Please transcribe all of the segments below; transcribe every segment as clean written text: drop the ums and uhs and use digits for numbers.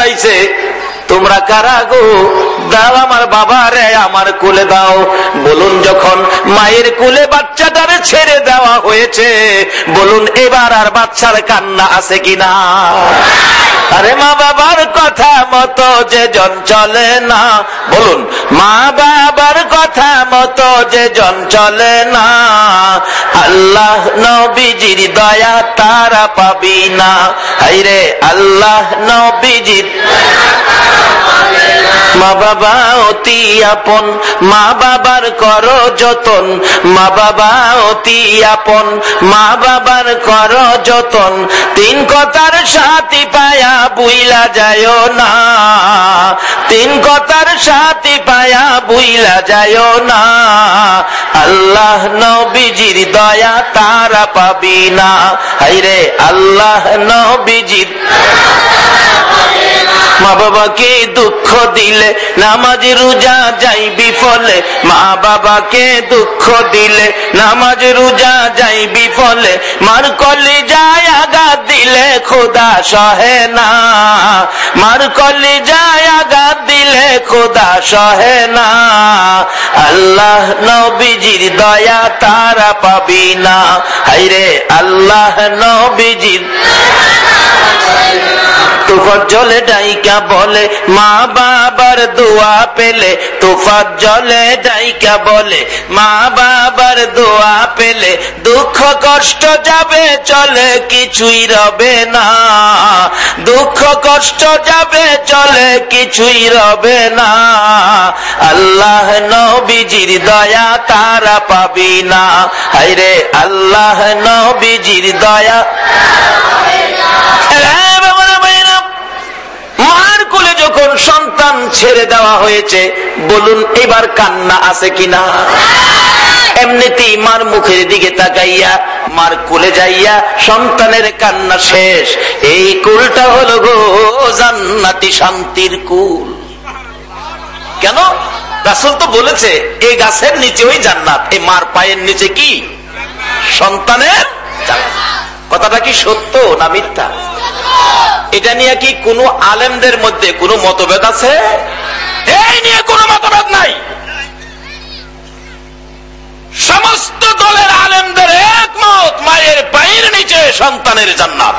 দাঁড়াইছে, তোমরা কারা গো? দাও আমার বাবারে আমার কোলে দাও। বলুন যখন মায়ের কোলে বাচ্চাটারে ছেড়ে দেওয়া হয়েছে, বলুন এবার আর বাচ্চার কান্না আছে কিনা? আরে মা বাবার কথা মতো যে জন চলে না, বলুন মা বাবার কথা মতো যে জন চলে না, আল্লাহ নবীজির দয়া তারা পাবি না। হায়রে আল্লাহ নবীজির মা বাবা অতি আপন, মা বাবার করো যতন, মা বাবা অতি আপন, মা বাবার করো যতন। তিন কথার সাথী পায়া বুইলা যায় না, তিন কথার সাথী পায়া বুইলা যায় না, আল্লাহ নবীজির দয়া তারা পাবি না। হায়রে আল্লাহ নবীজির মা বাবাকে দুঃখ দিলে নামাজ রোজা যাইবি ফলে, মা বাবাকে দুঃখ দিলে নামাজ রোজা যাইবি ফলে, মার কলিজায় আঘাত দিলে খোদা সহে না, মার কলিজায় আঘাত দিলে খোদা সহে না, আল্লাহ নবীজির দয়া তারা পাবি না। হায়রে আল্লাহ নবীজির তুফাত জলে ডাইকা বলে মা বাবার দোয়া পেলে, তুফাত জলে ডাইকা বলে মা বাবার দোয়া পেলে, দুঃখ কষ্ট যাবে চলে কিছুই রবে না, দুঃখ কষ্ট যাবে চলে কিছুই রবে না, আল্লাহ নবীজির দয়া তারা পাবি না। হায়রে আল্লাহ নবীজির দয়া। মার কোলে যখন সন্তান ছেড়ে দেওয়া হয়েছে, বলুন এবার কান্না আছে কিনা? এমনিতেই মার মুখের দিকে তাকাইয়া মার কোলে যাইয়া সন্তানের কান্না শেষ। এই কুলটা হলো গো জান্নাতি শান্তির কুল। কেন? রাসূল তো বলেছে এই গাছের নিচে ওই জান্নাত, এই মার পায়ের নিচে কি সন্তানের জান্নাত। কথাটা কি সত্য না মিথ্যা? এটা নিয়ে কি কোনো আলেমদের মধ্যে কোনো মতভেদ আছে? এই নিয়ে কোনো মতভেদ নাই। সমস্ত দলের আলেমদের একমত, মায়ের পায়ের নিচে সন্তানের জান্নাত।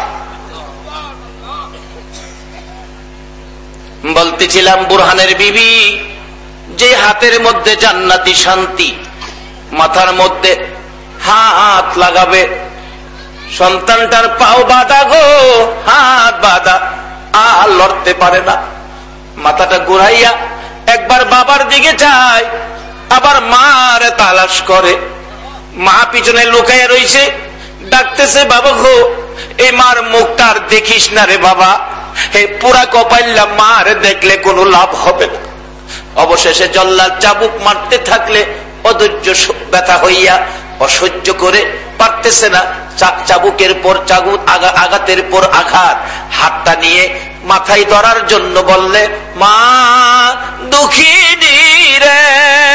বলতেছিলাম বুরহানের বিবি যে হাতের মধ্যে জান্নাতি শান্তি, মাথার মধ্যে হাত লাগাবে, সন্তানটার পাও বাঁধা গো, হাত বাঁধা, আর লড়তে পারে না। মাথাটা ঘুরাইয়া একবার বাবার দিকে যায়, আবার মার তালাশ করে। মা পিছনে লুকাইয়া রইছে, ডাকতেছে বাবা গো, এই মার মুখটার দেখিস না রে বাবা, হে পুরা কপাইল্লা মার দেখলে কোনো লাভ হবে না। অবশেষে জল্লাদ চাবুক মারতে থাকলে অধৈর্য ব্যথা হইয়া অসহ্য করে পারতেছে না, চাবুকের পর চাবুক, আঘাতের পর আঘাত, হাতটা নিয়ে মাথায় ধরার জন্য বললে মা দুঃখিনী রে,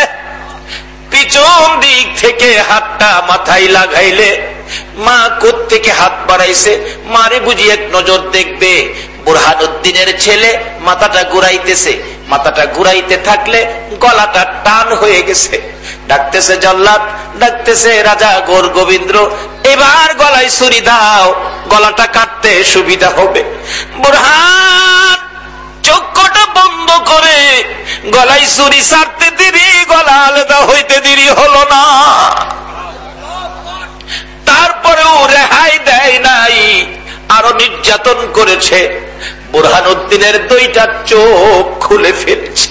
পিছন দিক থেকে হাতটা মাথায় লাগাইলে মা কোত্থেকে হাত বাড়াইছে, মারে বুঝি এক নজর দেখবে। বুরহানুদ্দিনের ছেলে মাথাটা ঘুরাইতেছে, মাথাটা ঘুরাইতে থাকলে গলাটা টান হয়ে গেছে। ডাকতেছে জল্লাদ, ডাকতেছে রাজা গোর গোবিন্দ, এবার গলায় ছুরি দাও, গলাটা কাটতে সুবিধা হবে। বুরহান চক্ষুটা বন্ধ করে গলায় ছুরি ছাড়তে দেরি, গলা আলাদা হইতে দেরি হলো না। তারপরেও রেহাই দেয় নাই, আরো নির্যাতন করেছে। বুরহানুদ্দিনের দুইটা চোখ খুলে ফেলছে।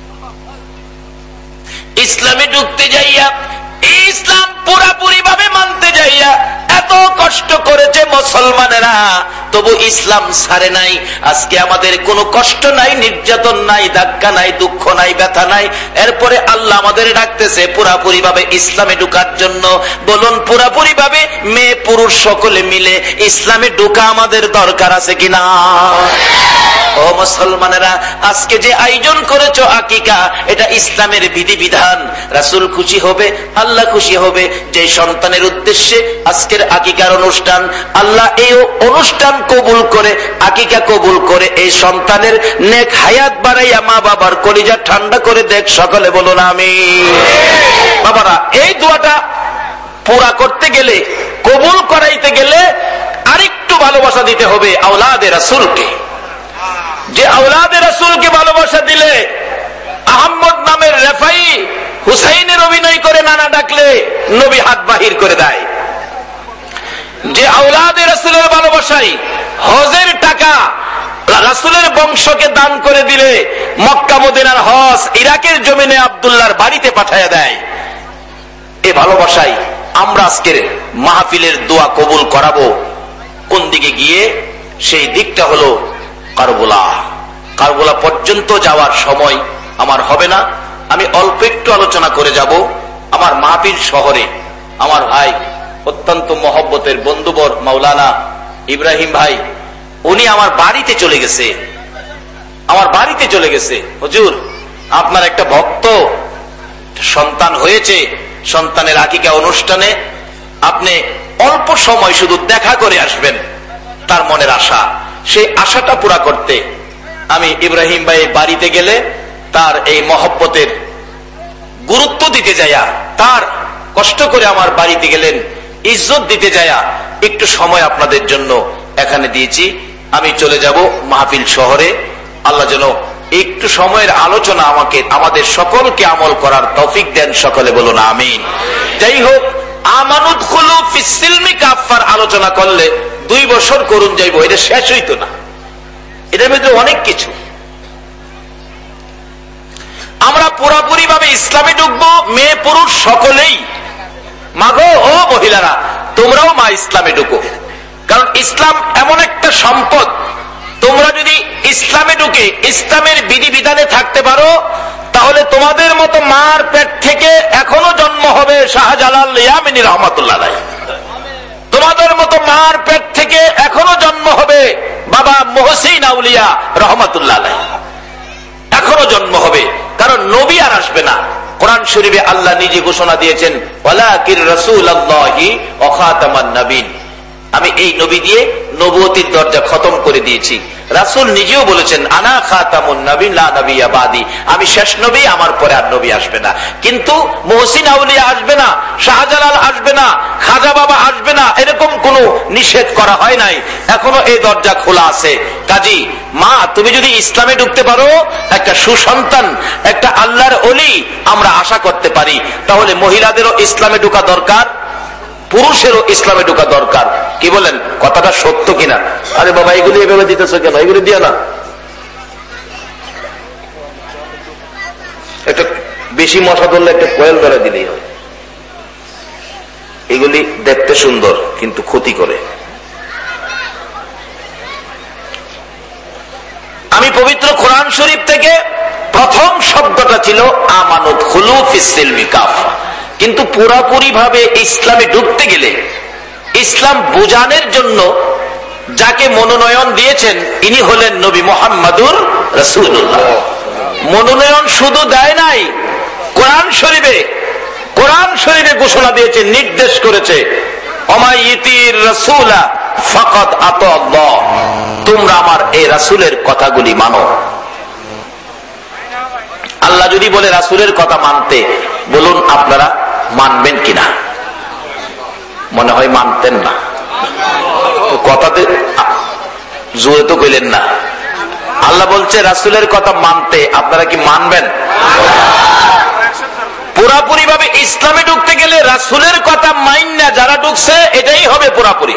ইসলামে ঢুকতে যাইয়া, ইসলাম পুরাপুরি ভাবে মানতে যাইয়া এত কষ্ট করেছে মুসলমানেরা, তবু ইসলাম ছাড়ে নাই। আজকে আমাদের কোনো কষ্ট নাই, নির্যাতন নাই, ধাক্কা নাই, দুঃখ নাই, ব্যথা নাই। এরপরে আল্লাহ আমাদের ডাকতেছে পুরাপুরি ভাবে ইসলামে ঢুকার জন্য। বলুন পুরাপুরি ভাবে মেয়ে পুরুষ সকলে মিলে ইসলামে ঢুকা আমাদের দরকার আছে কিনা? ও মুসলমানেরা, আজকে যে আয়োজন করেছো আকিকা, এটা ইসলামের বিধিবিধান। রাসূল খুশি হবে, আল্লাহ খুশি হবে। যে সন্তানের উদ্দেশ্যে আজকের আকিকার অনুষ্ঠান, আল্লাহ এই অনুষ্ঠান কবুল করে, আকিকা কবুল করে, এই সন্তানের নেক হায়াত বাড়াইয়া মা বাবার কলিজা ঠান্ডা করে দেখ। সকলে বলুন আমিন। বাবারা, এই দোয়াটা পুরা করতে গেলে, কবুল করাইতে গেলে আরেকটু ভালোবাসা দিতে হবে আওলাদে রাসূলকে। যে আওলাদে রাসূলকে ভালোবাসা দিলে, আহমদ নামের রেফাই হুসাইনের অভিনয় করে নানা ডাকলে নবী হাত বাহির করে দেয়। যে আওলাদে রাসূলের ভালোবাসায় হজের টাকা রাসূলের বংশকে দান করে দিলে মক্কা মদিনার হজ ইরাকের জমিনে আব্দুল্লাহর বাড়িতে পাঠায়া দেয়। এই ভালোবাসায় আমরা আজকের মাহফিলের দোয়া কবুল করাবো কোন দিকে গিয়ে? সেই দিকটা হলো কারবালা। কারবালা পর্যন্ত যাওয়ার সময় আমার হবে না, আমি অল্প একটু আলোচনা করে যাব। আমার মাহফিল শহরে আমার ভাই, অত্যন্ত মহব্বতের বন্ধুবর মাওলানা ইব্রাহিম ভাই, উনি আমার বাড়িতে চলে গেছে। আমার বাড়িতে চলে গেছে, হুজুর আপনার একটা ভক্ত সন্তান হয়েছে, সন্তানের আকিকা অনুষ্ঠানে আপনি অল্প সময় শুধু দেখা করে আসবেন, তার মনের আশা। সেই আশাটা পুরা করতে আমি ইব্রাহিম ভাই বাড়িতে গেলে তার এই মহব্বতের গুরুত্ব দিতে যায়া, তার কষ্ট করে আমার বাড়িতে গেলেন, ইজ্জত দিতে যায়া একটু সময় আপনাদের জন্য এখানে দিয়েছি। আমি চলে যাব মাহফিল শহরে। আল্লাহ যেন একটু সময়ের আলোচনা আমাকে, আমাদের সকলকে আমল করার তৌফিক দেন। সকলে বলুন আমিন। যাই হোক, আমানুদখুলু ফিস সিলমি কাফার আলোচনা করলে 2 বছর করুন যাইব, এটা শেষ হইতো না। এটার মধ্যে অনেক কিছু। আমরা পুরাপুরি ভাবে ইসলামে ঢুকবো, মেয়ে পুরুষ সকলেই। মাগো ও মহিলারা, তোমরাও মা ইসলামে ঢুকো। কারণ ইসলাম এমন একটা সম্পদ, তোমরা যদি ইসলামে ঢুকে ইসলামের বিধিবিধানে থাকতে পারো, তাহলে তোমাদের মতো মার পেট থেকে এখনো জন্ম হবে শাহজালাল ইয়ামিনী রহমাতুল্লাহ আলাইহি। তোমাদের মতো মার পেট থেকে এখনো জন্ম হবে বাবা মুহসিন আউলিয়া রহমাতুল্লাহ আলাইহি, এখনো জন্ম হবে। কারণ নবী আর আসবে না। কোরআন শরীফে আল্লাহ নিজে ঘোষণা দিয়েছেন, ওয়ালাকির রাসূলুল্লাহি ওয়া খাতামান নবীন। আমি এই নবী দিয়ে নবুয়তির দরজা খতম করে দিয়েছি। রাসূল নিজেও বলেছেন, আনা খাতামুন নবীন লা নবিয়্যা বাদি, আমি শেষ নবী, আমার পরে আর নবী আসবে না। কিন্তু মুহসিন আউলিয়া আসবে না, শাহজালাল আসবে না, খাজা বাবা আসবে না, এরকম কোনো নিষেধ করা হয় নাই। এখনো এই দরজা খোলা আছে। কাজী মা, তুমি যদি ইসলামে ঢুকতে পারো, একটা সুসন্তান, একটা আল্লাহর ওলি আমরা আশা করতে পারি। তাহলে মহিলাদেরও ইসলামে ঢোকা দরকার, পুরুষেরও ইসলামে ঢোকা দরকার। কি বলেন, কথাটা সত্য কিনা? আরে বাবা, এগুলি এভাবে দিতেছ কেন? এগুলি দিয়ে না, একটা বেশি মশা ধরলে একটা কোয়েল ধরে দিলেই হয়। এগুলি দেখতে সুন্দর কিন্তু ক্ষতি করে। আমি পবিত্র কোরআন শরীফ থেকে প্রথম শব্দটা ছিল আমানুদখুলু ফিস সিলমি কাফা। কিন্তু পুরাপুরি ভাবে ইসলামে ঢুকতে গেলে, ইসলাম বোঝানোর জন্য যাকে মনোনয়ন দিয়েছেন, ইনি হলেন নবী মুহাম্মাদুর রাসূলুল্লাহ। মনোনয়ন শুধু দেয় নাই, কোরআন শরীফে ঘোষণা দিয়েছে, নির্দেশ করেছে, ওমাইয়িতির রাসূলা ফাকাদ আতাল্লাহ, তোমরা আমার এই রাসূলের কথাগুলি মানো। আল্লাহ যদি বলে রাসূলের কথা মানতে, বলুন আপনারা মানবেন কিনা? মনে হয় মানতেন না। কথাতে জোরে তো কইলেন না। আল্লাহ বলছে রাসূলের কথা মানতে, আপনারা কি মানবেন? পুরাপুরি ভাবে ইসলামে ঢুকতে গেলে রাসূলের কথা মাইন্না যারা ঢুকছে, এটাই হবে পুরাপুরি।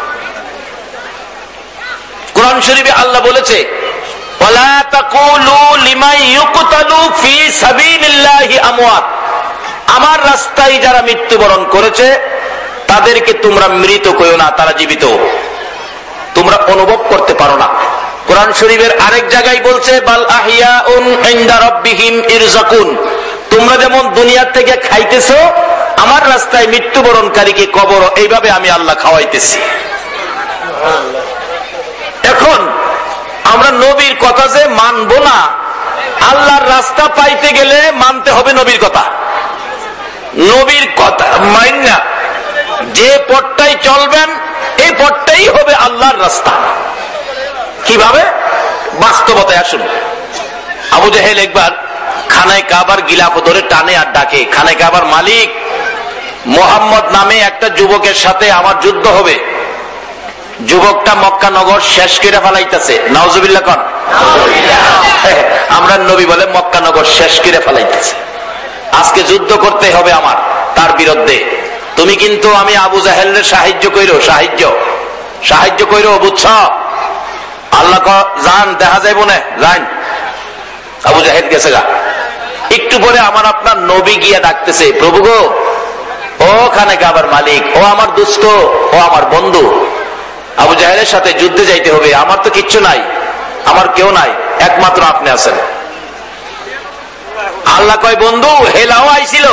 কোরআন শরীফে আল্লাহ বলেছে, ওয়ালা তাকুলু লিমান ইউকতালু ফি সাবিলিল্লাহি আমওয়াত, আমার রাস্তায় যারা মৃত্যুবরণ করেছে তাদেরকে তোমরা মৃত কইও না, তারা জীবিত, তোমরা অনুভব করতে পারো না। কোরআন শরীফের আরেক জায়গায় বলছে, বাল আহিয়াউন ইনদা রাব্বিহিম ইরযাকুন, তোমরা যেমন দুনিয়ার থেকে খাইতেছো, আমার রাস্তায় মৃত্যুবরণকারীকে কবর এইভাবে আমি আল্লাহ খাওয়াইতেছি। এখন আমরা নবীর কথা যে মানবো না, আল্লাহর রাস্তা পাইতে গেলে মানতে হবে নবীর কথা। নবীর কথা মাইন না যে পথটাই চলবেন, এই পথটাই হবে আল্লাহর রাস্তা। কিভাবে? বাস্তবতায় আসুন। আবু জাহেল একবার খানায় কাবার গিলাফ ধরে টানে আর ডাকে, খানায় কাবার মালিক মোহাম্মদ নামে একটা যুবকের সাথে আমার যুদ্ধ হবে। যুবকটা মক্কা নগর শেষ করে ফেলাইতেছে। নাউজুবিল্লাহ কন। আমরা নবী বলে মক্কা নগর শেষ করে ফেলাইতেছে। আজকে যুদ্ধ করতে হবে আমার তার বিরুদ্ধে। তুমি কিন্তু আমি আবু জাহেলের সাহায্য কইরো, সাহায্য কইরো, বুঝছ? আল্লাহ যান, দেখা যাইব না, যান। আবু জাহেল গেছে গা। একটু পরে আমার আপনার নবী গিয়া ডাকতেছে, প্রভু গো, ও খানে কাবার মালিক, ও আমার দুস্থ, ও আমার বন্ধু, আবু জাহেলের সাথে যুদ্ধে যাইতে হবে। আমার তো কিচ্ছু নাই, আমার কেউ নাই, একমাত্র আপনি আছেন। আল্লাহ কয়, বন্ধু হেলাও আইছিল,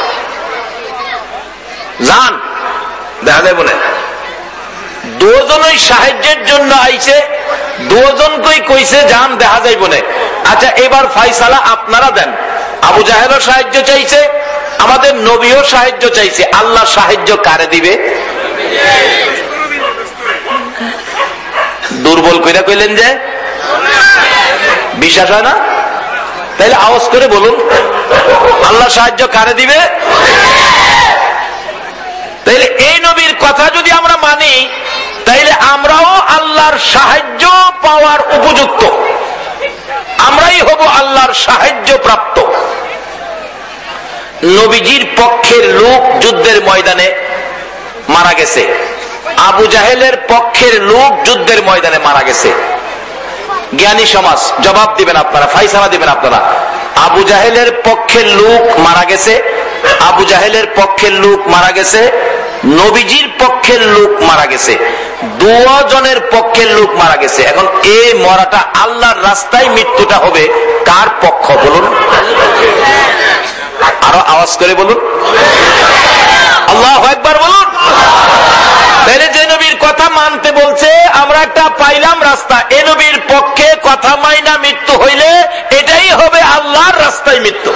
যান, দেখা যাইব না। দুজনই সাহায্যের জন্য আইছে, দুজনকেই কইছে যান, দেখা যাইব না। আচ্ছা, এবার ফাইসালা আপনারা দেন। আবু জাহেলও সাহায্য চাইছে, আমাদের নবীও সাহায্য চাইছে। আল্লাহ সাহায্য কারে দিবে? দুর্বল কইরা কইলেন যে বিশ্বাস হয় না? তাইলে আওয়াজ করে বলুন, আল্লাহ সাহায্য কারে দিবে? তাইলে এই নবীর কথা যদি আমরা মানি, তাইলে আমরাও আল্লাহর সাহায্য পাওয়ার উপযুক্ত, আমরাই হব আল্লাহর সাহায্য প্রাপ্ত। নবীজির পক্ষের লোক যুদ্ধের ময়দানে মারা গেছে, আবু জাহেলের পক্ষের লোক যুদ্ধের ময়দানে মারা গেছে। জ্ঞানী সমাজ জবাব দিবেন আপনারা, ফাইসালা দিবেন আপনারা। আবু জাহেলের পক্ষের লোক মারা গেছে, আবু জাহেলের পক্ষের লোক মারা গেছে, নবীজির পক্ষের লোক মারা গেছে, দুজনের পক্ষের লোক মারা গেছে। এখন এই মরাটা আল্লাহর রাস্তায় মৃত্যুটা হবে কার পক্ষ বলুন? আরো আওয়াজ করে বলুন, আল্লাহু আকবার বলুন। তাহলে যে নবীর কথা মানতে বলছে, আমরা একটা পাইলাম রাস্তা। এ নবীর পক্ষে কথা মাইনা মৃত্যু হইলে এটাই হবে আল্লাহর রাস্তায় মৃত্যু।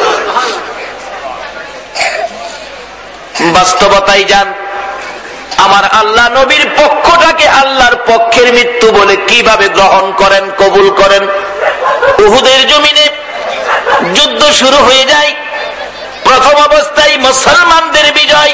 বাস্তবতাই যান, আমার আল্লাহ নবীর পক্ষটাকে আল্লাহর পক্ষের মৃত্যু বলে কিভাবে গ্রহণ করেন, কবুল করেন। উহুদের জমিনে যুদ্ধ শুরু হয়ে যায়। প্রথম অবস্থায় মুসলমানদের বিজয়,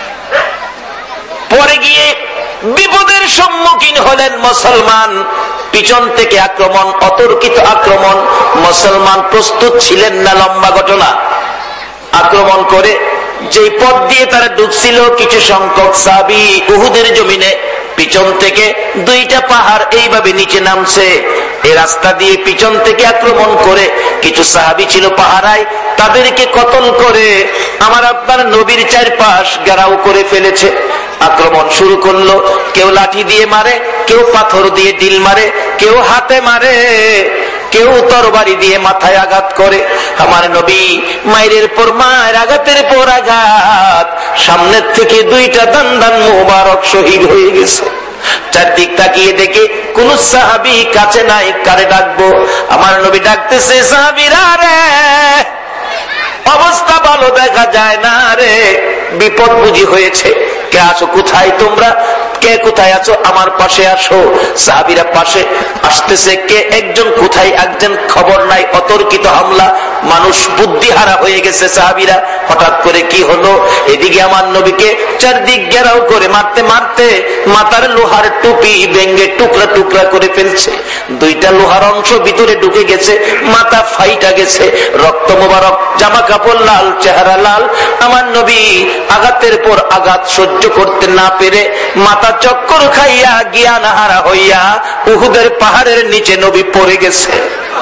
পরে গিয়ে বিপদের সম্মুখীন হলেন মুসলমান। পিছন থেকে আক্রমণ, অতর্কিত আক্রমণ। মুসলমান প্রস্তুত ছিলেন না। লম্বা ঘটনা। আক্রমণ করে যেই পথ দিয়ে তারা ঢুকছিল, কিছু সংখ্যক সাহাবী উহুদের জমিনে পিছন থেকে দুইটা পাহাড় এইভাবে নিচে নামছে। এই রাস্তা দিয়ে পিছন থেকে আক্রমণ করে কিছু সাহাবী ছিল পাহারায়, তাদেরকে কতল করে আমার আপনার নবীর চারপাশ ঘেরাও করে ফেলেছে। আক্রমণ শুরু করলো। কেউ লাঠি দিয়ে মারে, কেউ পাথর দিয়ে ডিল মারে, কেউ হাতে মারে, কেউ তরবারি দিয়ে মাথায় আঘাত করে। আমার নবী মায়ের পর মায়ের, আঘাতের পর আঘাত, সামনের থেকে দুইটা দান মোবারক শহীদ হয়ে গেছে। চারদিক তাকিয়ে দেখে কোন সাহাবী কাছে নাই। কারে ডাকবো? আমার নবী ডাকতেছে, সাহাবীরা রে, অবস্থা ভালো দেখা যায় না রে, বিপদ বুঝি হয়েছে। কে আছো? কোথায় তোমরা? কে কোথায় আছো? আমার পাশে আসো। সাহাবীরা পাশে আসতেছে। কে একজন, কোথায় একজন, খবর নাই। অতর্কিত হামলা, মানুষ বুদ্ধিহারা হয়ে গেছে সাহাবীরা। হঠাৎ করে কি হলো? এদিকে আমার নবীকে চারদিক ঘেরাও করে মারতে মারতে মাথার লোহার টুপি ভেঙে টুকরা টুকরা করে ফেলছে। দুইটা লোহার অংশ ভিতরে ঢুকে গেছে, মাথা ফাইটা গেছে, রক্ত মোবারক, জামা কাপড় লাল, চেহারা লাল। আমার নবী আঘাতের পর আঘাত সহ্য করতে না পেরে মাথা চক্কর খাইয়া জ্ঞান হারা হইয়া উহুদের পাহাড়ের নিচে নবী পড়ে গেছে।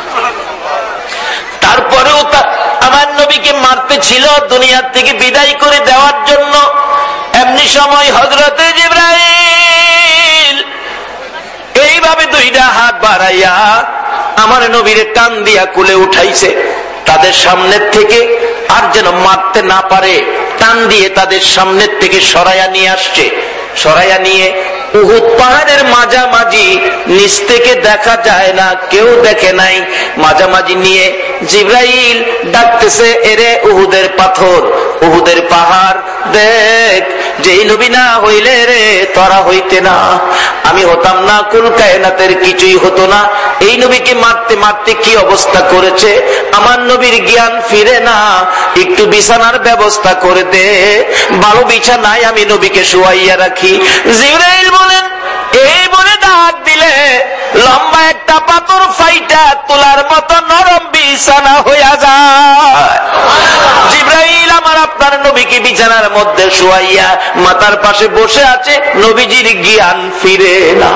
তারপরেও আমার নবীকে মারতে ছিল দুনিয়া থেকে বিদায় করে দেওয়ার জন্য। এমনি সময় হযরতে জিবরাইল এইভাবে দুইটা হাত বাড়াইয়া আমার নবীর টান দিয়া কুলে উঠাইছে। তাদের সামনের থেকে আর যেন মারতে না পারে টান দিয়ে তাদের সামনের থেকে সরাইয়া নিয়ে আসছে। সরাইয়া নিয়ে উহুদ পাহাড়ের মাঝামাঝি নিচ থেকে দেখা যায় না, কেউ দেখে নাই। মাঝামাঝি নিয়ে জিবরাইল ডাকতেছে, এরে উহুদের পাথর, উহুদের পাহাড় দেখ, যেই নবী না হইলে রে তোরা হইতে না, আমি হতাম না, কুল কায়নাতের কিছুই হতো না। এই নবীকে মারতে মারতে কি অবস্থা করেছে, আমার নবীর জ্ঞান ফিরে না, একটু বিছানার ব্যবস্থা করে দে, ভালো বিছানায় আমি নবীকে শুয়াইয়া রাখি। জিবরাইল বলেন, এই বলে ডাক দিলে লম্বা একটা পাথর ফাইটা তোলার মতো নরম বিছানা হইয়া যায়। জিবরাইল আমার আপনার নবীকে বিছানার মধ্যে শুয়াইয়া মাথার পাশে বসে আছে, নবীজির জ্ঞান ফিরে না।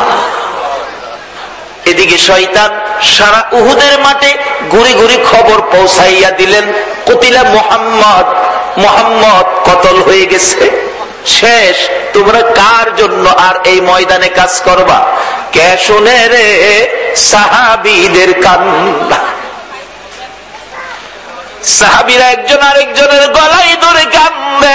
এদিকে শয়তান সারা উহুদের মাঠে ঘুরে ঘুরে খবর পৌঁছাইয়া দিলেন, কতিলা মুহাম্মদ, মুহাম্মদ কতল হয়ে গেছে, শেষ। তোমরা কার জন্য আর এই ময়দানে কাজ করবা? কে শুনে রে সাহাবীদের কান্না। সাহাবীরা একজন আরেকজনের গলায় ধরে কান্দে,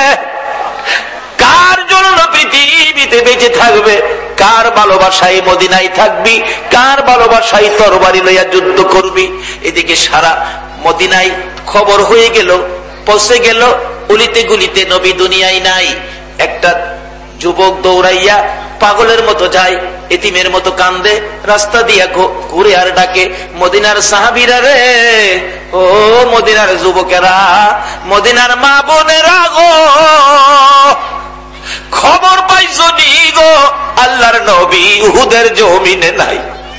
কার জন্য পৃথিবীতে বেঁচে থাকবে, কার ভালোবাসায় মদিনায় থাকবি, কার ভালোবাসায় তরবারি লইয়া যুদ্ধ করবি। এদিকে সারা মদিনায় খবর হয়ে গেল, পৌঁছে গেল, উলিতে গুলিতে নবী দুনিয়ায় নাই। একটা যুবক দৌড়াইয়া পাগলের মতো যায়, এতিমের মতো কান্দে, রাস্তা দিয়া ঘুরে আর ডাকে, মদিনার সাহাবীরা রে, ও মদিনার যুবকেরা, মদিনার মা বোনেরা গো, খবর পাইছো নি গো, আল্লাহর নবী উহুদের জমিনে নাই।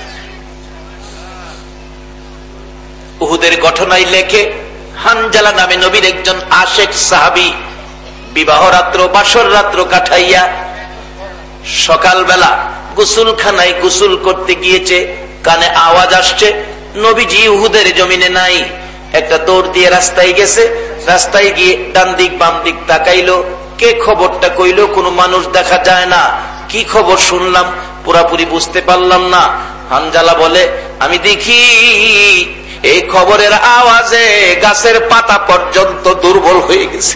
উহুদের ঘটনায় লেখে, হানজালা নামে নবীর একজন আশেক সাহাবী বিবাহ রাত্র, বাসর রাত্র কাটাইয়া সকালবেলা গোসলখানায় গোসল করতে গিয়েছে, কানে আওয়াজ আসছে নবীজি উহুদের জমিনে নাই। একটা দৌড় দিয়ে রাস্তায় গেছে, রাস্তায় গিয়ে ডান দিক বাম দিক তাকাইলো, কে খবরটা কইলো, কোনো মানুষ দেখা যায় না, কি খবর শুনলাম পুরাপুরি বুঝতে পারলাম না। হানজালা বলে, আমি দেখি এই খবরের আওয়াজে গাছের পাতা পর্যন্ত দুর্বল হয়ে গেছে,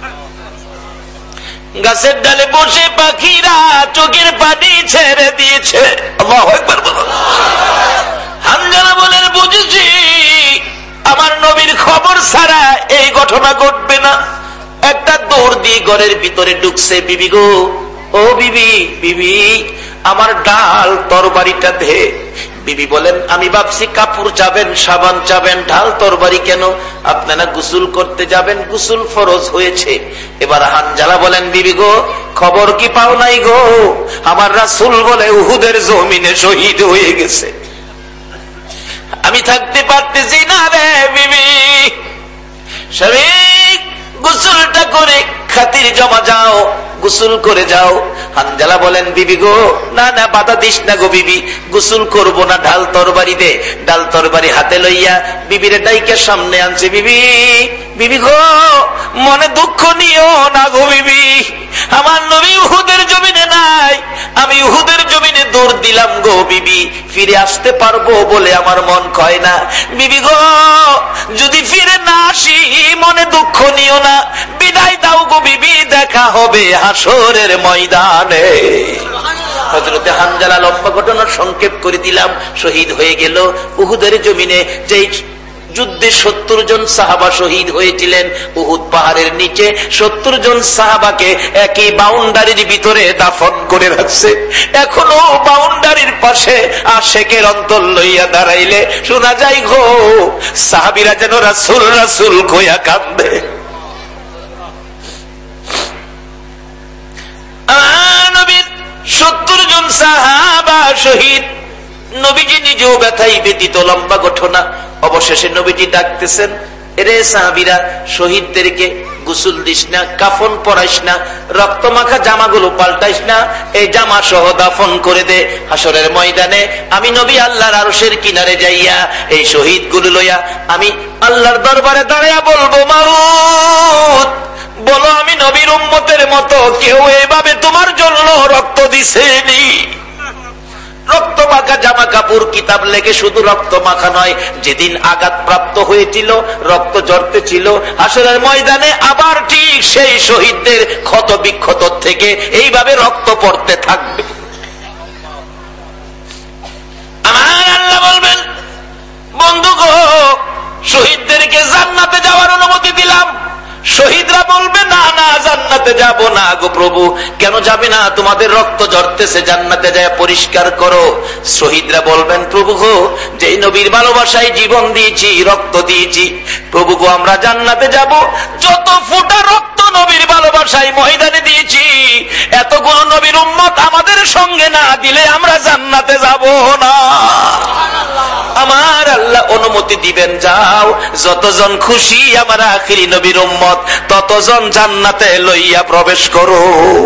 গাছের ডালে বসে পাখিরা চোখের পানি ছেড়ে দিয়েছে। আল্লাহু আকবার। হানজালা বলেন, বুঝেছি আমার নবীর খবর ছাড়া এই ঘটনা ঘটবে না। একটা দৌড় দিয়ে ঘরের ভিতরে ঢুকছে, বিবি গো, ও বিবি, বিবি আমার ডাল তরবারিটা দে। বিবি বলেন, আমি ভাবছি কাপড় চাবেন, সাবান চাবেন, ঢাল তরবারি কেন? আপনারা গোসল করতে যাবেন, গোসল ফরজ হয়েছে। এবার হানজালা বলেন, বিবি গো, খবর কি পাও নাই গো, আমার রাসূল বলে উহুদের জমিনে শহীদ হয়ে গেছে, আমি থাকতে পারতেছি না রে বিবি। স্বামী গোসলটা করে খাতির জমা যাও, গোসল করে যাও। হানজালা বলেন, বিবি গো, না না বাধা দিস না গো বিবি, গোসল করবো না, ঢাল তরবারি দে। ঢাল তরবারি হাতে লইয়া বিবিরে ডাইকে সামনে আনছে। বিবি, বিবি গো, মনে দুঃখ নিও না গো বিবি, আমার নবী উহুদের জমিনে নাই, আমি উহুদের জমিনে দৌড় দিলাম গো বিবি, ফিরে আসতে পারবো বলে আমার মন কয় না। বিবি গো, যদি ফিরে না আসি মনে দুঃখ নিও না, বিদায় দাও গো বিবি, দেখা হবে হাসরের ময়দানে। হযরতে হানজালা লম্বা ঘটনা সংক্ষেপ করে দিলাম, শহীদ হয়ে গেল উহুদের জমিনে। যেই যুদ্ধে 70 জন সাহাবা শহীদ হয়েছিলেন, উহুদ পাহাড়ের নিচে 70 জন সাহাবাকে একই বাউন্ডারির ভিতরে দাফন করে রাখছে। এখনো বাউন্ডারির পাশে আশেকের অন্তর লইয়া দাঁড়াইলে শোনা যায় গো, সাহাবীরা যেন রাসূল রাসূল কইয়া কাঁদে। 70 জন সাহাবা শহীদ, নবীজি নিজেও ব্যথায় ব্যতীত। লম্বা ঘটনা। অবশেষে নবীজি ডাকতেছেন, এরে সাহাবীরা, শহীদদেরকে গোসল দিস না, কাফন পরাইস না, রক্ত মাখা জামাগুলো পাল্টাইস না, এই জামা সহ দাফন করে দে। হাসরের ময়দানে আমি নবী আল্লাহর আরশের কিনারে যাইয়া এই শহীদগুলো লইয়া আমি আল্লাহর দরবারে দাঁড়াইয়া বলবো, মাবুদ বলো আমি নবীর উম্মতের মতো কেউ এভাবে তোমার জন্য রক্ত দিছেনি? রক্ত মাখা জামা কাপড়, কিতাব লেগে শুধু রক্ত মাখা নয়, যেদিন আঘাতপ্রাপ্ত হয়েছিল, রক্ত ঝরতেছিল, হাসরের ময়দানে আবার ঠিক সেই শহীদদের ক্ষত বিক্ষত থেকে এইভাবে রক্ত পড়তে থাকবে। আমার আল্লাহ বলবেন, বন্ধু গো, শহীদদেরকে জান্নাতে যাওয়ার অনুমতি দিলাম। শহীদরা বলবে, না না, জান্নাতে যাব না গো প্রভু। কেন যাবে না? তোমাদের রক্ত ঝরতেছে, জান্নাতে যায় পরিষ্কার করো। শহীদরা বলবেন, প্রভু গো, যেই নবীর ভালোবাসায় জীবন দিয়েছি, রক্ত দিয়েছি, প্রভু গো, আমরা জান্নাতে যাব। যত ফোঁটা রক্ত নবীর ভালোবাসায় ময়দানে দিয়েছি, এতগুলো নবীর উম্মত আমাদের সঙ্গে না দিলে আমরা জান্নাতে যাব না। আমার আল্লাহ অনুমতি দিবেন, যাও, যতজন খুশি আমার আখিরি নবীর উম্মত ততজন জান্নাতে লইয়া প্রবেশ করো।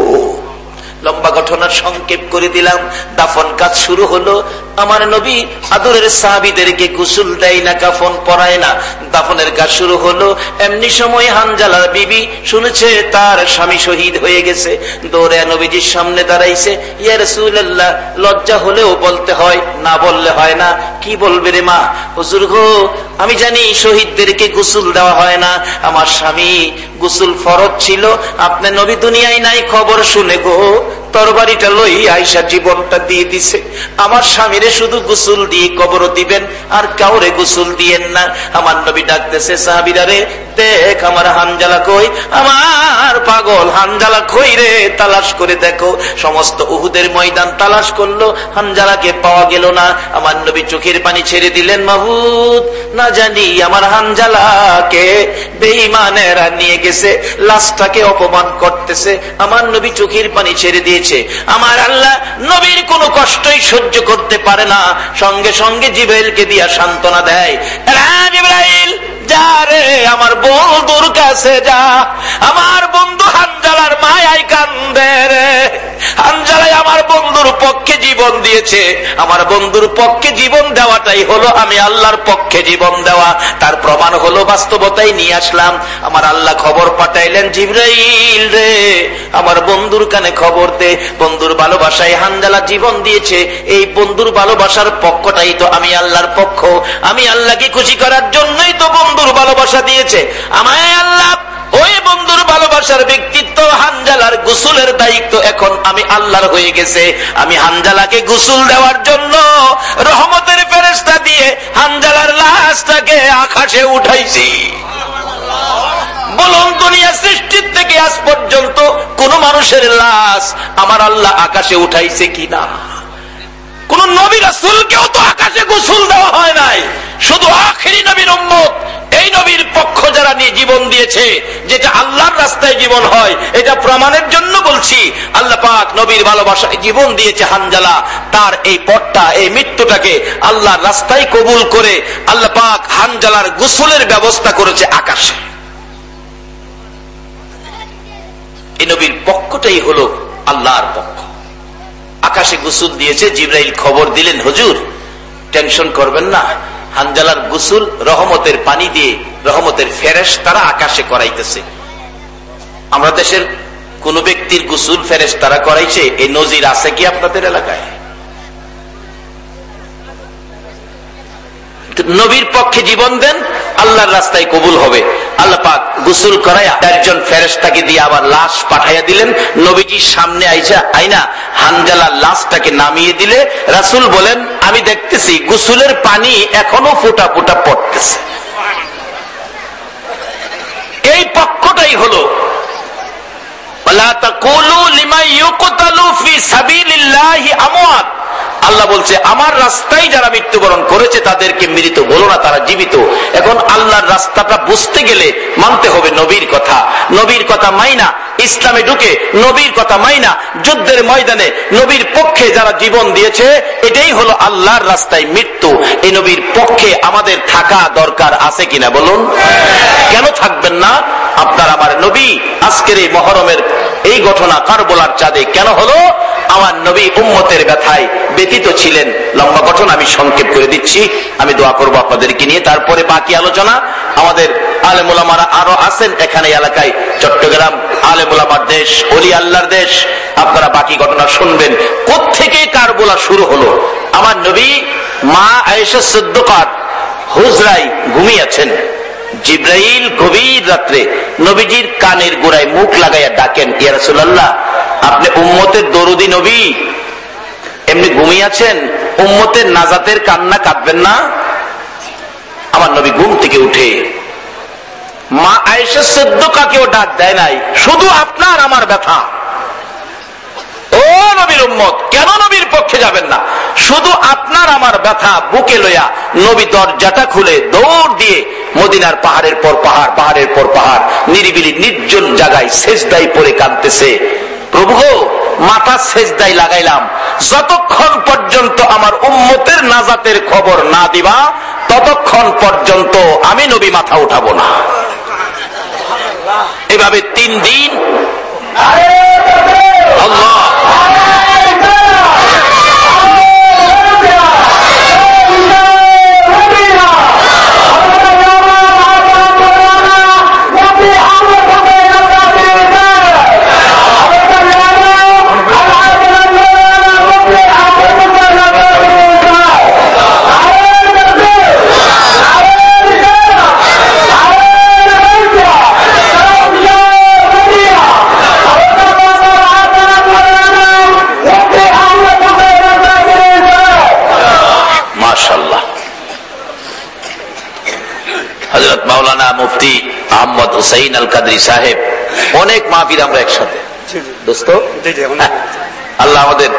লম্বা ঘটনার সংক্ষেপ করে দিলাম। দাফন কাজ শুরু হলো। আমার নবী আদরের সাহাবীদেরকে গোসল দেয় না, কাফন পরায় না, দাফনের কাজ শুরু হলো। এমনি সময় হানজালার বিবি শুনেছে তার স্বামী শহীদ হয়ে গেছে, দৌড়ে নবীজির সামনে দাঁড়াইছে। ইয়া রাসূলুল্লাহ, লজ্জা হলেও বলতে হয়, না বললে হয় না। কি বলবে রে মা? হুজুর গো, আমি জানি শহীদদেরকে গোসল দেওয়া হয় না, আমার স্বামী গোসল ফরজ ছিল, আপনি নবী দুনিয়ায় নাই, খবর শুনে গো তরবারিটা লই আইসা জীবনটা দিয়ে দিছে। আমার স্বামীরে শুধু গোসল দিয়ে কবর দিবেন, আর কাউরে গোসল দিয়েন না। আমার নবী ডাকতেছে, সাহাবীরা রে, দেখ আমার হানজালা কই, আমার পাগল হানজালা কই রে, তালাশ করে দেখো। সমস্ত উহুদের ময়দান তালাশ করলো, হানজালাকে পাওয়া গেল না। আমার নবী চোখের পানি ছেড়ে দিলেন, মাবুদ, না জানি আমার হানজালাকে বেঈমানেরা নিয়ে গেছে, লাশটাকে অপমান করতেছে। আমার নবী চোখের পানি ছেড়ে দিয়েছে। আমার আল্লাহ নবীর কোনো কষ্টই সহ্য করতে পারে না, সঙ্গে সঙ্গে জিবরাইলকে দিয়া সান্ত্বনা দেয়, জিবরাইল যা রে, আমার বন্ধুর কাছে যা, আমার বন্ধু হানজালার মায়ায় কান্দে রে। হানজালাই আমার বন্ধুর পক্ষে জীবন দিয়েছে, আমার বন্ধুর পক্ষে জীবন দেওয়াটাই হলো আমি আল্লাহর পক্ষে জীবন দেওয়া। তার প্রমাণ হলো, বাস্তবতাই নিয়ে আসলাম। আমার আল্লাহ খবর পাঠাইলেন, জিবরাইল রে, আমার বন্ধুর কানে খবর দে, বন্ধুর ভালোবাসায় হানজালা জীবন দিয়েছে, এই বন্ধুর ভালোবাসার পক্ষটাই তো আমি আল্লাহর পক্ষ, আমি আল্লাহকে খুশি করার জন্যই তো বন্ধুর ভালোবাসা দিয়েছে আমায় আল্লাহ। ওই বন্ধুর ভালোবাসার ব্যক্তিত্ব, হানজালার গোসলের দায়িত্ব এখন আমি আল্লাহর হয়ে গেছে। আমি হানজালাকে গোসল দেওয়ার জন্য রহমতের ফেরেশতা দিয়ে হানজালার লাশটাকে আকাশে উঠাইছি। বলুন, দুনিয়া সৃষ্টির থেকে আজ পর্যন্ত কোন মানুষের লাশ আমার আল্লাহ আকাশে উঠাইছে কিনা? কোন নবী রাসূলকেও তো আকাশে গোসল দেওয়া হয় নাই, শুধু আখিরি নবীর উম্মত, এই নবীর পক্ষ যারা নিয়ে জীবন দিয়েছে, যেটা আল্লাহর রাস্তায় জীবন হয়, এটা প্রমাণের জন্য বলছি। আল্লাহ পাক নবীর ভালোবাসায় জীবন দিয়েছে হানজালা, তার এই পথটা, এই মৃত্যুটাকে আল্লাহর রাস্তায় কবুল করে আল্লাহ পাক হানজালার গোসলের ব্যবস্থা করেছে আকাশে। এই নবীর পক্ষটাই হলো আল্লাহর পক্ষ। আকাশে গোসল দিয়েছে। জিবরাইল খবর দিলেন, হুজুর টেনশন করবেন না, হানজালার গোসল রহমতের পানি দিয়ে রহমতের ফেরেশতারা আকাশে করাইতেছে। আমরা দেশের কোন ব্যক্তির গোসল ফেরেশতারা করাইছে, এই নজির আছে কি আপনাদের এলাকায়? নবীর পক্ষে জীবন দেন, আল্লাহর রাস্তায় কবুল হবে। আল্লাহ পাক গোসল করাইয়া একজন ফেরেশতাকে দিয়ে আবার লাশ পাঠাইয়া দিলেন। নবীজির সামনে আইনা হানজালার লাশটাকে নামিয়ে দিলে রাসূল বলেন, আমি দেখতেছি গোসলের পানি এখনো ফোঁটা ফোঁটা পড়তেছে। এই পক্ষটাই হলো, ওয়ালা তাকুলু লিমান ইউকতালু ফি সাবিলিল্লাহি আমওয়াত। আল্লাহ বলছে, আমার রাস্তায় যারা মৃত্যুবরণ করেছে তাদেরকে মৃত বলো না, তারা জীবিত। এখন আল্লাহর রাস্তাটা বুঝতে গেলে মানতে হবে নবীর কথা। নবীর কথা মাইনা ইসলামে ঢুকে, নবীর কথা মাইনা যুদ্ধের ময়দানে নবীর পক্ষে যারা জীবন দিয়েছে, এটাই হলো আল্লাহর রাস্তায় মৃত্যু। এই নবীর পক্ষে আমাদের থাকা দরকার আছে কিনা বলুন? কেন থাকবেন না? আপনার আমার নবী আজকের এই মহরমের এই ঘটনা কারবালার চাঁদে কেন হলো? আমার নবী উম্মতের ব্যথায় ব্যতীত ছিলেন। লম্বা ঘটনা আমি সংক্ষেপ করে দিচ্ছি, আমি দোয়া করবো আপনাদেরকে নিয়ে। তারপরে বাকি আলোচনা আমাদের আলেম ওলামারা আরো আছেন এখানে এলাকায়, চট্টগ্রাম আলেম ওলামার দেশ, ওলি আল্লাহর দেশ। আপনারা বাকি ঘটনা শুনবেন। কোত্থেকে কারবালা শুরু হলো? আমার নবী মা আয়েশা সিদ্দিকার হুজরায় ঘুমিয়েছেন। জিব্রাইল গভীর রাত্রে নবীজির কানের গোড়ায় মুখ লাগাইয়া ডাকেন, ইয়া রাসূলুল্লাহ, আপনি উম্মতের দরুদি নবী, এমনি ঘুমিয়েছেন, উম্মতের নাজাতের কান্না কাঁদবেন না? আমার নবী ঘুম থেকে উঠে মা আয়েশা সিদ্দিকাকেও ডাক দেয় নাই, শুধু আপনার আমার ব্যথা। ও নবীর উম্মত, কেন নবীর পক্ষে যাবেন না? শুধু আপনার আমার ব্যথা বুকে লইয়া নবী দরজাটা খুলে দৌড় দিয়ে মদিনার পাহাড়ের পর পাহাড়, পাহাড়ের পর পাহাড়, নিরিবিলি নির্জন জায়গায় সেজদায় পড়ে কাঁদতেছে, প্রভু মাথা সেজদায় লাগাইলাম, যতক্ষণ পর্যন্ত আমার উম্মতের নাজাতের খবর না দিবা ততক্ষণ পর্যন্ত আমি নবী মাথা উঠাবো না। এভাবে 3 দিন আল্লাহ হযরত মাওলানা মুফতি আহমদ হুসাইন আল কাদরি সাহেব, অনেক মাহফিল আমরা একসাথে। দোস্ত, আল্লাহ আমাদের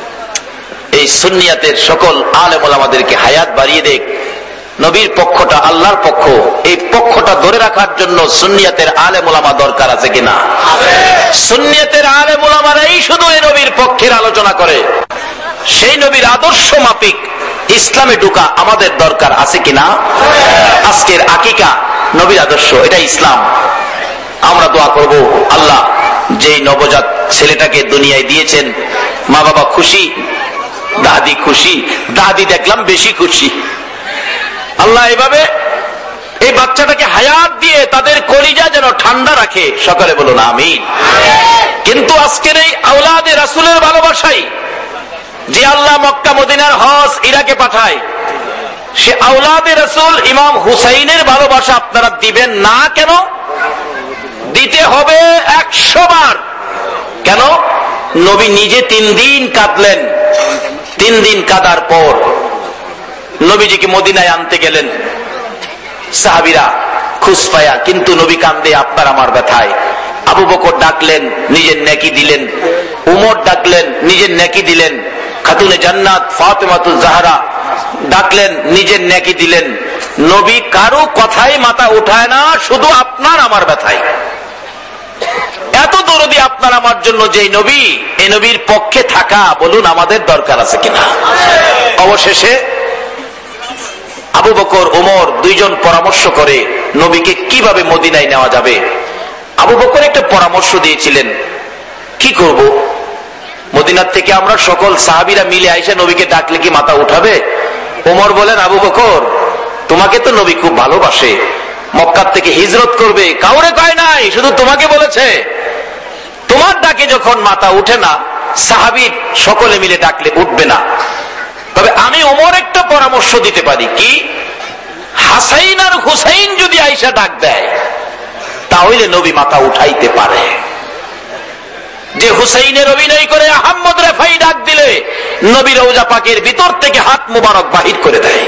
এই সুন্নিয়াতের সকল আলেম ওলামাদেরকে হায়াত বাড়িয়ে দেখ। নবীর পক্ষটা আল্লাহর পক্ষ, এই পক্ষটা ধরে রাখার জন্য সুন্নিয়াতের আলেম ওলামা দরকার আছে কিনা? সুন্নিয়াতের আলেম ওলামারাই শুধু এই নবীর পক্ষের আলোচনা করে। সেই নবীর আদর্শ মাফিক ইসলামে ঢুকা আমাদের দরকার আছে কিনা? আজকের আকিকা নবীর আদর্শ, এটা ইসলাম। আমরা দোয়া করব, আল্লাহ যেই নবজাত ছেলেটাকে দুনিয়ায় দিয়েছেন, মা বাবা খুশি, দাদি খুশি, দাদি দেখলাম বেশি খুশি। আল্লাহ এভাবে এই বাচ্চাটাকে হায়াত দিয়ে তাদের কলিজা যেন ঠান্ডা রাখে। সকালে বলুন আমিন। কিন্তু আজকের এই আওলাদে রাসূলের ভালোবাসাই যে আল্লাহ মক্কা মদিনার হজ ইরাকে পাঠায়, সে আওলাদে রাসূল ইমাম হুসাইনের ভালোবাসা আপনারা দিবেন না কেন? দিতে হবে 100 বার। কেন? নবী নিজে 3 দিন কাঁদলেন। 3 দিন কাঁদার পর নবীজিকে মদিনায় আনতে গেলেন সাহাবীরা খুশ পায়া, কিন্তু নবী কান্দে আপনার আমার ব্যথায়। আবু বকর ডাকলেন, নিজের নেকি দিলেন। উমর ডাকলেন, নিজের নেকি দিলেন। খাতুনে জান্নাত ফাতেমাতুজ জাহরা ডাকলেন, নিজের নেকি দিলেন। নবী কারো কথাই মাথা উঠায় না, শুধু আপনার আমার ব্যথায়। এত দরদি আপনার আমার জন্য যেই নবী, এই নবীর পক্ষে থাকা বলুন আমাদের দরকার আছে কিনা? অবশেষে আবু বকর ওমর দুইজন পরামর্শ করে নবীকে কিভাবে মদিনায় নেওয়া যাবে। আবু বকর একটা পরামর্শ দিয়েছিলেন, কি করব? মদিনার থেকে আমরা সকল সাহাবীরা মিলে আইসা নবীকে ডাকলে কি মাথা উঠাবে? ওমর বলেন, আবু বকর তোমাকে তো নবী খুব ভালোবাসে, মক্কা থেকে হিজরত করবে, কাউরে কয় নাই, শুধু তোমাকে বলেছে। তোমার ডাকে যখন মাথা উঠে না, সাহাবী সকলে মিলে ডাকলে উঠবে না। তবে আমি ওমর একটা পরামর্শ দিতে পারি, কি? হাসাইন আর হুসাইন যদি আইসা ডাক দেয় তাহলে নবী মাথা উঠাইতে পারে। যে হুসাইনের অভিনয় করে আহমদ রেফাই ডাক দিলে নবী রওজা পাকের ভিতর থেকে হাত মুবারক বাহির করে দেয়।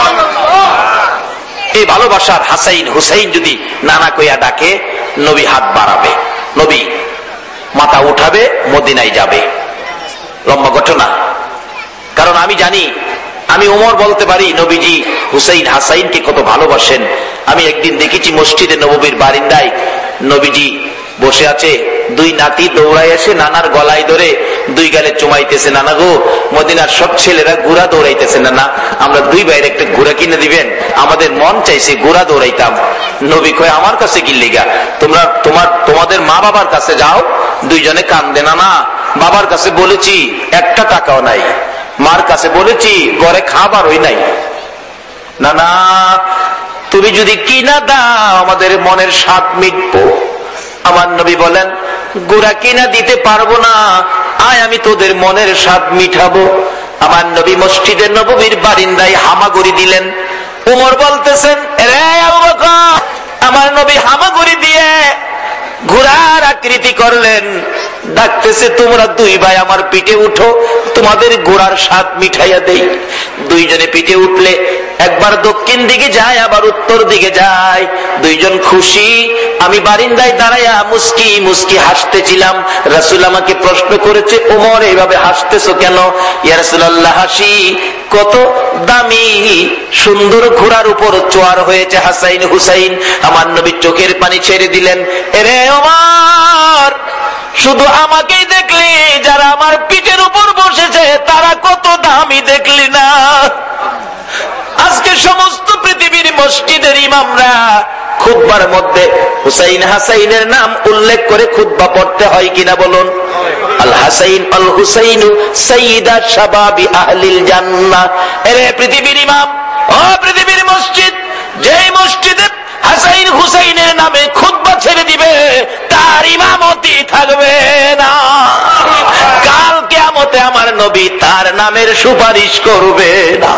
এই ভালোবাসার হাসাইন হুসাইন যদি নানা কইয়া ডাকে, নবী হাত বাড়াবে, নবী মাথা উঠাবে, মদিনায় যাবে। লম্বা ঘটনা। কারণ আমি জানি, আমি ওমর বলতে পারি নবীজি হুসাইন হাসাইনকে কত ভালোবাসেন। আমি একদিন দেখেছি মসজিদে নববীর বারিন্দায় নবীজি বসে আছে, 2 নাতি দৌড়াই আসে নানার গলায় ধরে 2 গালে চুমাইতেছে, নানা গো মদিনার সব ছেলেরা ঘোড়া দৌড়াইতেছে, নানা আমরা 2 ভাইয়ের একটা ঘোড়া কিনে দিবেন, আমাদের মন চাইছে ঘোড়া দৌড়াইতাম। নবী কয়, আমার কাছে কি লিগা? তোমরা তোমাদের মা বাবার কাছে যাও। 2 জনে কান্দে, নানা বাবার কাছে বলেছি 1 টাকাও নাই, মার কাছে বলেছি ঘরে খাবারই নাই, নানা তুমি যদি কিনা দাও আমাদের মনের স্বাদ মিটবো। আমার নবী বলেন, গুড়া কিনা দিতে পারবো না, আয় আমি তোদের মনের স্বাদ মিঠাবো। আমার নবী মসজিদে নববীর বারিন্দায় হামাগুড়ি দিলেন। উমর বলতেছেন, রে আবু বকর, আমার নবী হামাগুড়ি দিয়ে ঘোড়ার আকৃতি করলেন, ডাকতেছে, তোমরা দুই ভাই আমার পিঠে উঠো, তোমাদের ঘোড়ার স্বাদ মিঠাইয়া দেই। দুইজনে পিঠে উঠলে একবার দক্ষিণ দিকে যায়, আবার উত্তর দিকে যায়। দুইজন খুশি। আমি বারিন্দায় দাঁড়াইয়া মুস্কি মুস্কি হাসতেছিলাম। রাসূল আমাকে প্রশ্ন করেছে, ওমর এইভাবে হাসতেছো কেন? ইয়া রাসূলুল্লাহ, হাসি কত দামি সুন্দর ঘোড়ার উপর চোয়ার হয়েছে হাসাইন হুসাইন। আমার নবী চোখের পানি ছেড়ে দিলেন। এরে ওমর, শুধু আমাকেই দেখলি, যারা আমার পিঠের উপর বসেছে তারা কত দামি দেখলি না? আজকে সমস্ত পৃথিবীর মসজিদের ইমামরা খুতবার মধ্যে হুসাইন হাসাইনের নাম উল্লেখ করে খুতবা পড়তে হয় কিনা বলুন? আল হাসাইন আল হুসাইনু সাইয়্যিদা শাবাবি আহলিল জান্নাহ। এরে পৃথিবীর ইমাম, ও পৃথিবীর মসজিদ, যেই মসজিদে হাসাইন হুসাইনের নামে খুতবা ছেড়ে দিবে তার ইমামতি থাকবে না। কাল কিয়ামতে আমার নবী তার নামের সুপারিশ করবে না।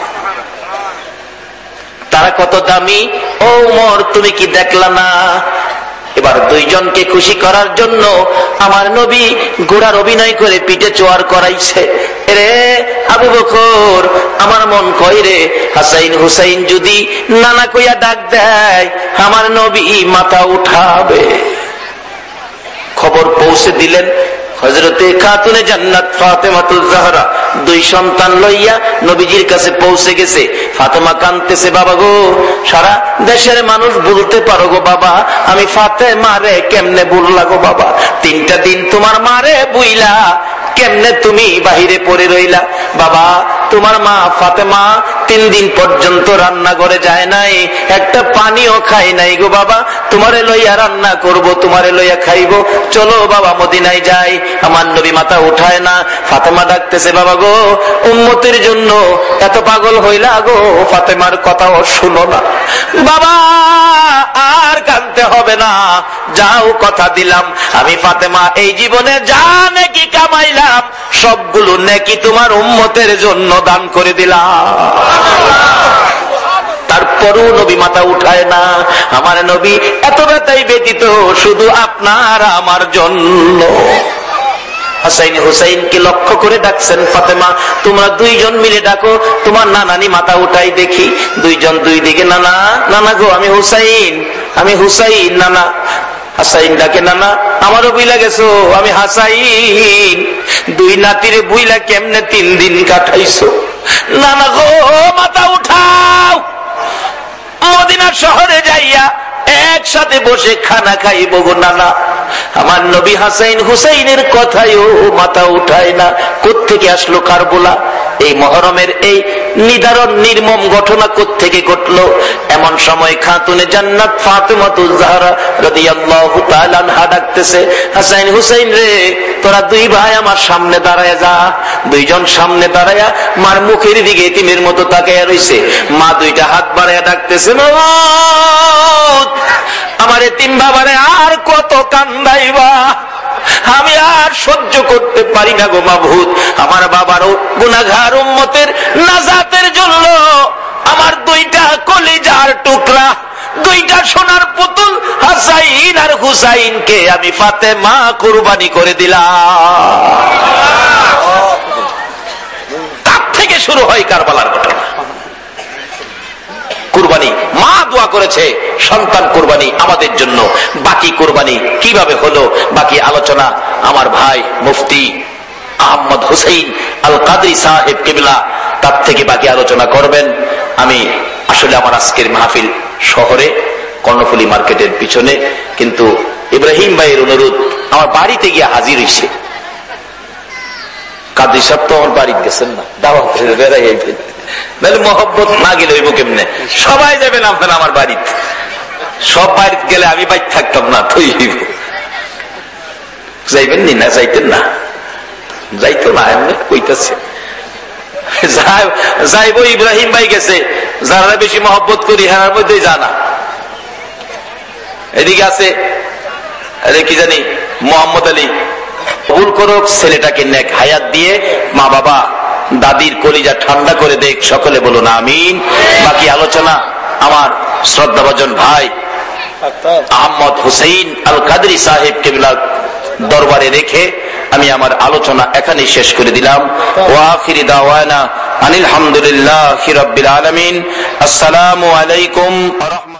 তারা কত দামি। ও ওমর, তুমি কি দেখলা না? এবার দুইজনকে খুশি করার জন্য আমার নবী ঘোড়ার অভিনয় করে পিঠে চোয়ার করাইছে। রে আবু বকর, আমার মন কয় রে, হাসাইন হুসাইন যদি নানা কইয়া ডাক দেয় আমার নবী মাথা উঠাবে। খবর পৌঁছে দিলেন হযরতে খাতুনে জান্নাত ফাতেমাতুজ জাহরা দুই সন্তান লইয়া নবীজির কাছে পৌঁছে গেছে। ফাতেমা কাঁদতেছে, বাবা গো, সারা দেশের মানুষ বলতে পারো গো বাবা, আমি ফাতেমা রে কেমনে বললা গো বাবা? 3টা দিন তোমার মারে বুইলা কেমনে তুমি বাহিরে পড়ে রইলা? বাবা, তোমার মা ফাতেমা 3 দিন পর্যন্ত রান্না করে যায় নাই, একটা পানিও খাই নাই গো বাবা। তোমারে লইয়া রান্না করব, তোমারে লইয়া খাইবো, চলো বাবা মদিনায় যাই। আমার নবী মাথা উঠায় না। ফাতেমা ডাকতেছে, বাবা গো, উম্মতের জন্য এত পাগল হইলা গো, ফাতেমার কথাও শুনো না। বাবা, আর কাঁদতে হবে না, যাও, কথা দিলাম আমি ফাতেমা এই জীবনে যা নেকি কামাইলাম সবগুলো নেকি তোমার উম্মতের জন্য দান করে দিলাম। তারপরও নবী মাথা উঠায় না। আমার নবী এত ব্যথায় ব্যতীত শুধু আপনার আমার জন্য। হাসাইন হুসাইনকে লক্ষ্য করে ডাকছেন, ফাতেমা তোমরা দুইজন মিলে ডাকো তোমার নানানি মাথা উঠাই দেখি। দুইজন দুই দিকে, নানা, নানা গো, আমি হুসাইন, আমি হুসাইন, নানা। হাসাইন ডাকে, নানা আমারও বুইলা গেছো, আমি হাসাইন। দুই নাতিরে বুইলা কেমনে 3 দিন কাটাইছো? নানা গো, মাথা উঠাও, মদিনা শহরে যাইয়া একসাথে বসে খানা খাইব গো নানা। আমার নবী হাসাইন হুসাইনের কথায়ও মাথা উঠায় না। কোত্থেকে আসলো কারবালা? এই মুহররমের এই নিদারুণ নির্মম ঘটনা কোত্থেকে ঘটলো? এমন সময় খাতুনে জান্নাত ফাতেমাতুজ জাহরা রাদিয়াল্লাহু তাআলা আনহা ডাকতেছে, হাসাইন হুসাইন রে, তোরা দুই ভাই আমার সামনে দাঁড়ায় যা। দুইজন সামনে দাঁড়ায়া মার মুখের দিকে এতিমের মতো তাকায়া রইছে। মা দুইটা হাত বাড়ায়া ডাকতেছে, মাবুদ, আমার এতিম বাবারে আর কত কান্দাইবা? আমি আর সহ্য করতে পারি না গো মাবুদ। আমার বাবারও গুনাহগার উম্মতের নাজাতের জন্য আমার 2টা কলিজার টুকরা, 2টা সোনার পুতুল হাসাইন আর হুসাইনকে আমি ফাতেমা কুরবানি করে দিলাম। তার থেকে শুরু হয় কারবালার ঘটনা। কুরবানি, মা দোয়া করেছে সন্তান কুরবানি আমাদের জন্য। বাকি কুরবানি কিভাবে হলো, বাকি আলোচনা আমার ভাই মুফতি আহমদ হুসাইন আল কাদরি সাহেব কিবলা তার থেকে বাকি আলোচনা করবেন। আমি আসলে আমার আজকের মাহফিল শহরে কর্ণফুলী মার্কেটের পিছনে, কিন্তু ইব্রাহিম ভাইয়ের অনুরোধ আমার বাড়িতে গিয়ে হাজির হইছে। কাদরি সাহেব তো আমার বাড়িতে গেছেন না, দাওয়াত বেড়াই নাহলে মহব্বত না গেলে হইব কেমনে? সবাই যাবেন আপনারা আমার বাড়িতে। সব বাড়িতে গেলে আমি বাইরে থাকতাম না, তুই যাইবেন নি? না যাইতেন না, যাইতো না, এমনি কইতেছে যাইব। ইব্রাহিম ভাই গেছে, যারা বেশি মহব্বত করি হ্যাঁ মধ্যে জানা। এদিকে আছে কি জানি মোহাম্মদ আলী কবুল করুক, ছেলেটাকে নেক হায়াত দিয়ে মা বাবা দাদির কলিজা ঠান্ডা করে দেখ। সকলে বলুন আমিন। বাকি আলোচনা আমার শ্রদ্ধাভাজন ভাই আহমদ হুসেইন আল কাদরি সাহেব কেবলার দরবারে রেখে আমি আমার আলোচনা এখানেই শেষ করে দিলাম। ওয়া আখিরি দাওয়ানা আনিল হামদুলিল্লাহি রাব্বিল আলামিন। আসসালামু আলাইকুম ওয়া রাহমাতুল্লাহ।